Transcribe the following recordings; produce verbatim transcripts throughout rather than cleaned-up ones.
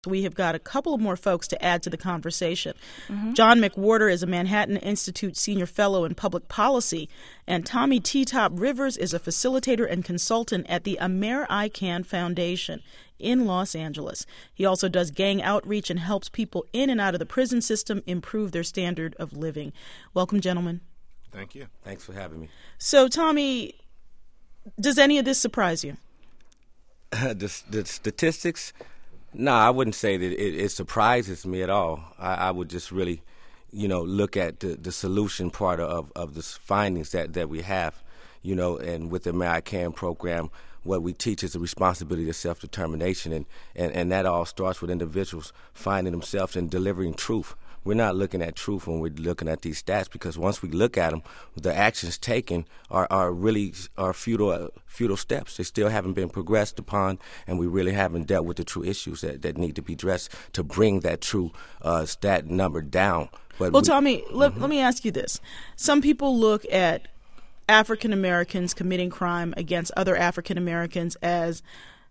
We have got a couple of more folks to add to the conversation. Mm-hmm. John McWhorter is a Manhattan Institute Senior Fellow in Public Policy, and Tommy T-Top Rivers is a facilitator and consultant at the AmerICAN Foundation in Los Angeles. He also does gang outreach and helps people in and out of the prison system improve their standard of living. Welcome, gentlemen. Thank you. Thanks for having me. So, Tommy, does any of this surprise you? the, the statistics... No, I wouldn't say that it, it surprises me at all. I, I would just really, you know, look at the, the solution part of, of the findings that, that we have, you know, and with the AmerICAN program, what we teach is the responsibility of self-determination, and, and, and that all starts with individuals finding themselves and delivering truth. We're not looking at truth when we're looking at these stats, because once we look at them, the actions taken are, are really are futile uh, futile steps. They still haven't been progressed upon, and we really haven't dealt with the true issues that, that need to be addressed to bring that true uh, stat number down. But well, we, Tommy, let, mm-hmm. let me ask you this. Some people look at African Americans committing crime against other African Americans as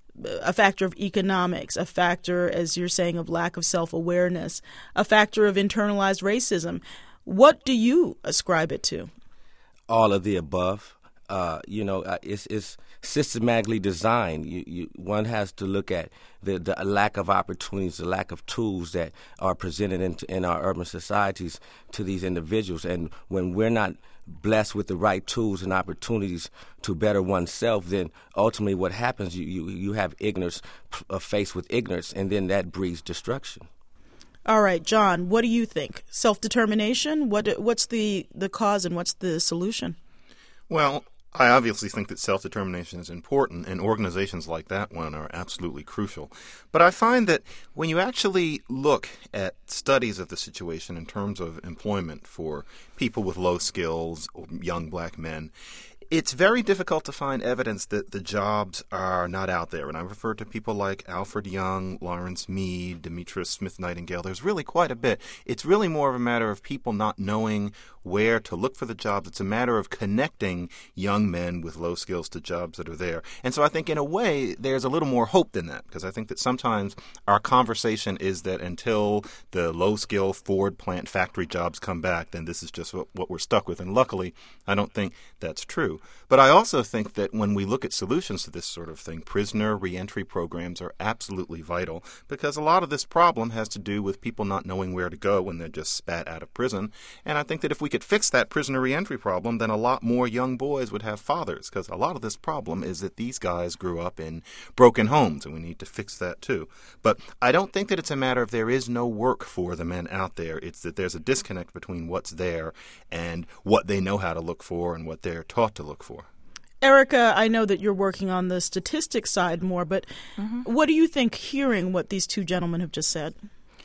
a factor of economics, a factor, as you're saying, of lack of self-awareness, a factor of internalized racism. What do you ascribe it to? All of the above. Uh, you know, uh, it's, it's systematically designed. You, you, one has to look at the, the lack of opportunities, the lack of tools that are presented in, in our urban societies to these individuals. And when we're not blessed with the right tools and opportunities to better oneself, then ultimately what happens, you, you, you have ignorance uh, faced with ignorance, and then that breeds destruction. All right, John, what do you think? Self-determination? What, what's the, the cause and what's the solution? Well, I obviously think that self-determination is important, and organizations like that one are absolutely crucial. But I find that when you actually look at studies of the situation in terms of employment for people with low skills, young black men, it's very difficult to find evidence that the jobs are not out there. And I refer to people like Alfred Young, Lawrence Mead, Demetrius Smith Nightingale. There's really quite a bit. It's really more of a matter of people not knowing where to look for the jobs. It's a matter of connecting young men with low skills to jobs that are there. And so I think in a way there's a little more hope than that, because I think that sometimes our conversation is that until the low-skill Ford plant factory jobs come back, then this is just what, what we're stuck with. And luckily, I don't think that's true. But I also think that when we look at solutions to this sort of thing, prisoner reentry programs are absolutely vital, because a lot of this problem has to do with people not knowing where to go when they're just spat out of prison. And I think that if we could fix that prisoner reentry problem, then a lot more young boys would have fathers, because a lot of this problem is that these guys grew up in broken homes, and we need to fix that too. But I don't think that it's a matter of there is no work for the men out there. It's that there's a disconnect between what's there and what they know how to look for and what they're taught to look for. Erica, I know that you're working on the statistics side more, but mm-hmm. what do you think hearing what these two gentlemen have just said?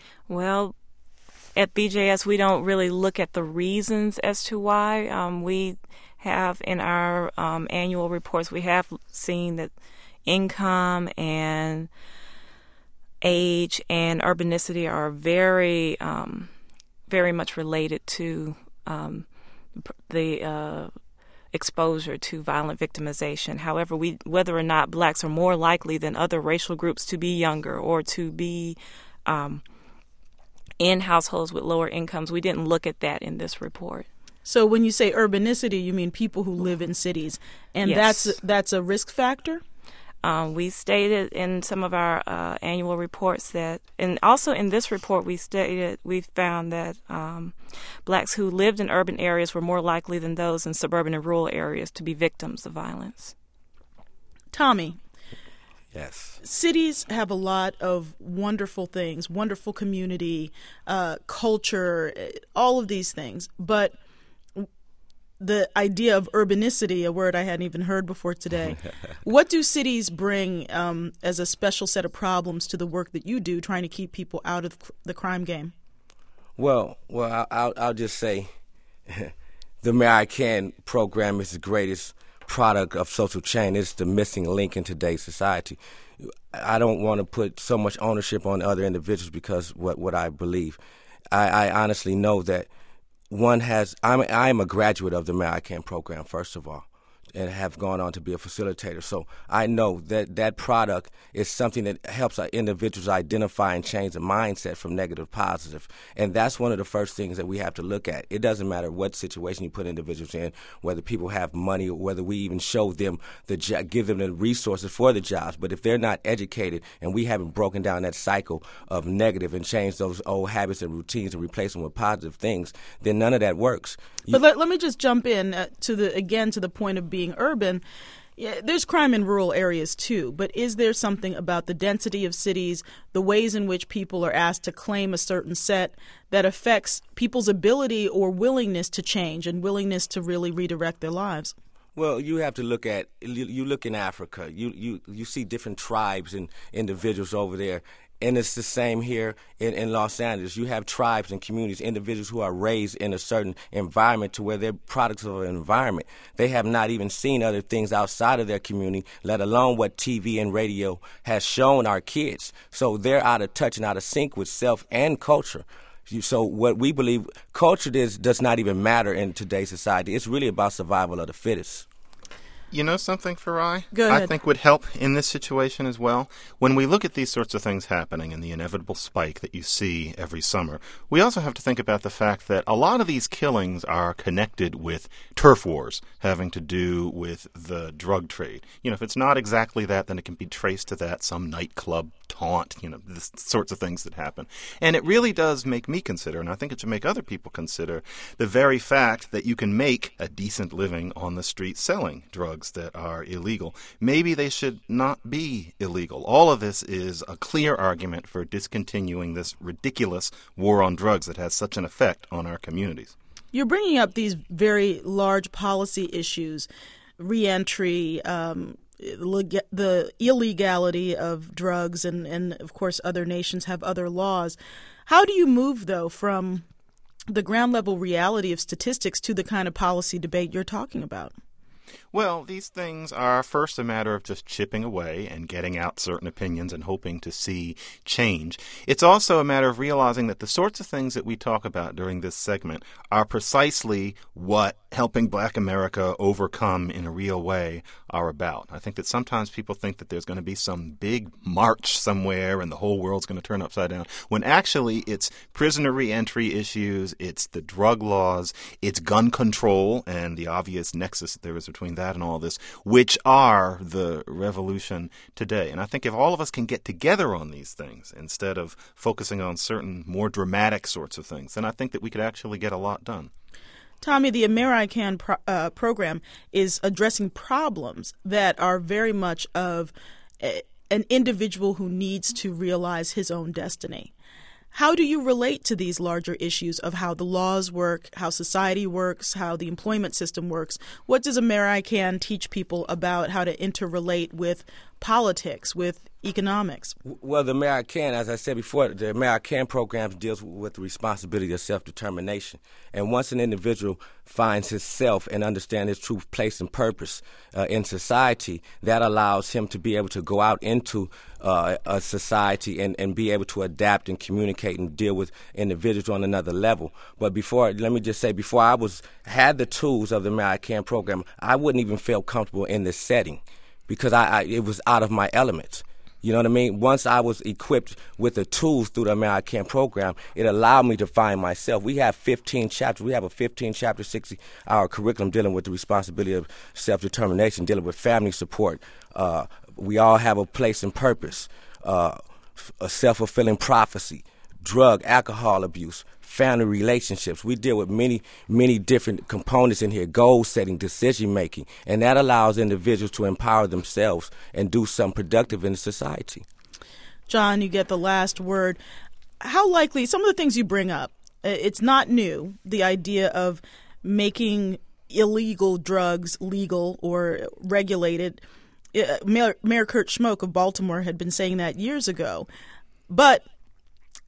Well, at B J S, we don't really look at the reasons as to why. Um, we have in our um, annual reports, we have seen that income and age and urbanicity are very, um, very much related to um, the uh, exposure to violent victimization. However, we whether or not blacks are more likely than other racial groups to be younger or to be um, in households with lower incomes, we didn't look at that in this report. So when you say urbanicity, you mean people who live in cities, and yes. that's that's a risk factor? Um, we stated in some of our uh, annual reports that, and also in this report, we stated we found that um, blacks who lived in urban areas were more likely than those in suburban and rural areas to be victims of violence. Tommy. Yes. Cities have a lot of wonderful things, wonderful community, uh, culture, all of these things, but the idea of urbanicity, a word I hadn't even heard before today. What do cities bring um, as a special set of problems to the work that you do, trying to keep people out of the crime game? Well, well, I'll, I'll just say the AmerICAN program is the greatest product of social change. It's the missing link in today's society. I don't want to put so much ownership on other individuals because what what I believe. I, I honestly know that one has. I'm I'm a graduate of the AmerICAN program, first of all, and have gone on to be a facilitator. So I know that that product is something that helps our individuals identify and change the mindset from negative to positive. And that's one of the first things that we have to look at. It doesn't matter what situation you put individuals in, whether people have money or whether we even show them the jo- give them the resources for the jobs. But if they're not educated and we haven't broken down that cycle of negative and changed those old habits and routines and replace them with positive things, then none of that works. You- but let, let me just jump in uh, to the again to the point of being urban. Yeah, there's crime in rural areas too, but is there something about the density of cities, the ways in which people are asked to claim a certain set, that affects people's ability or willingness to change and willingness to really redirect their lives? Well, you have to look at, you look in Africa, you, you, you see different tribes and individuals over there. And it's the same here in, in Los Angeles. You have tribes and communities, individuals who are raised in a certain environment to where they're products of an environment. They have not even seen other things outside of their community, let alone what T V and radio has shown our kids. So they're out of touch and out of sync with self and culture. So what we believe, culture does, does not even matter in today's society. It's really about survival of the fittest. You know something, Farai? Go ahead. I think would help in this situation as well. When we look at these sorts of things happening and the inevitable spike that you see every summer, we also have to think about the fact that a lot of these killings are connected with turf wars having to do with the drug trade. You know, if it's not exactly that, then it can be traced to that, some nightclub taunt, you know, the sorts of things that happen. And it really does make me consider, and I think it should make other people consider, the very fact that you can make a decent living on the street selling drugs that are illegal. Maybe they should not be illegal. All of this is a clear argument for discontinuing this ridiculous war on drugs that has such an effect on our communities. You're bringing up these very large policy issues, reentry, um, the illegality of drugs, and, and of course other nations have other laws. How do you move, though, from the ground level reality of statistics to the kind of policy debate you're talking about? Well, these things are first a matter of just chipping away and getting out certain opinions and hoping to see change. It's also a matter of realizing that the sorts of things that we talk about during this segment are precisely what helping Black America overcome in a real way are about. I think that sometimes people think that there's going to be some big march somewhere and the whole world's going to turn upside down, when actually it's prisoner reentry issues, it's the drug laws, it's gun control and the obvious nexus that there is between that and all this, which are the revolution today. And I think if all of us can get together on these things instead of focusing on certain more dramatic sorts of things, then I think that we could actually get a lot done. Tommy, the AmeriCAN pro- uh, program is addressing problems that are very much of a, an individual who needs to realize his own destiny. How do you relate to these larger issues of how the laws work, how society works, how the employment system works? What does AmeriCAN teach people about how to interrelate with politics, with economics? Well, the AmeriCAN, as I said before, the AmeriCAN program deals with the responsibility of self-determination. And once an individual finds himself and understands his true place and purpose uh, in society, that allows him to be able to go out into uh, a society and, and be able to adapt and communicate and deal with individuals on another level. But before, let me just say, before I was had the tools of the AmeriCAN program, I wouldn't even feel comfortable in this setting because I, I it was out of my element. You know what I mean? Once I was equipped with the tools through the AmeriCAN program, it allowed me to find myself. We have fifteen chapters. We have a fifteen chapter, sixty hour curriculum dealing with the responsibility of self-determination, dealing with family support. Uh, we all have a place and purpose, uh, a self-fulfilling prophecy, drug, alcohol abuse, family relationships. We deal with many, many different components in here, goal setting, decision making, and that allows individuals to empower themselves and do something productive in society. John, you get the last word. How likely, some of the things you bring up, it's not new, the idea of making illegal drugs legal or regulated. Mayor, Mayor Kurt Schmoke of Baltimore had been saying that years ago. But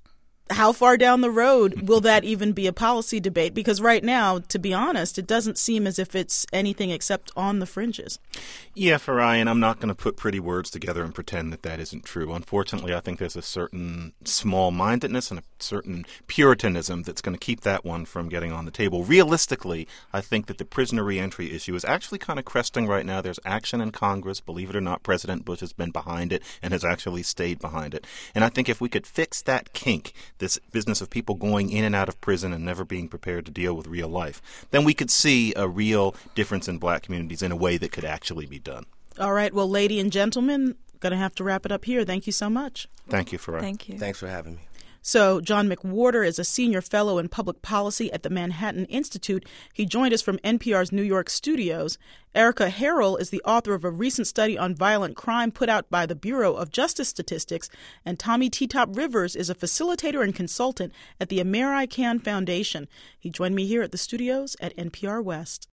how far down the road will that even be a policy debate? Because right now, to be honest, it doesn't seem as if it's anything except on the fringes. Yeah, Farian, I'm not going to put pretty words together and pretend that that isn't true. Unfortunately, I think there's a certain small-mindedness and a certain puritanism that's going to keep that one from getting on the table. Realistically, I think that the prisoner reentry issue is actually kind of cresting right now. There's action in Congress. Believe it or not, President Bush has been behind it and has actually stayed behind it. And I think if we could fix that kink, this business of people going in and out of prison and never being prepared to deal with real life, then we could see a real difference in black communities in a way that could actually be done. All right. Well, lady and gentlemen, going to have to wrap it up here. Thank you so much. Thank you, Farah. Thank you. Thanks for having me. So John McWhorter is a senior fellow in public policy at the Manhattan Institute. He joined us from N P R's New York studios. Erica Harrell is the author of a recent study on violent crime put out by the Bureau of Justice Statistics. And Tommy T-Top Rivers is a facilitator and consultant at the American Foundation. He joined me here at the studios at N P R West.